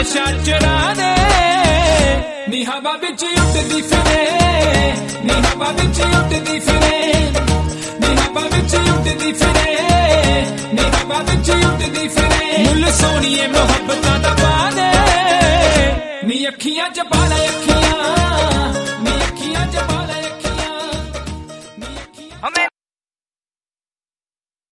नशा चढ़ा दे नी हवा विच उड़दी फिरे नी हवा विच उड़दी फिरे नी हवा विच उड़दी फिरे नी हवा विच उड़दी फिरे मुल सोहणीए मुहब्बतां दा पा दे नी अखियां च पा ले अखियां